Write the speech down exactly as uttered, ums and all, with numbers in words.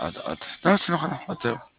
あと、あと、楽しいのかな、あとよ。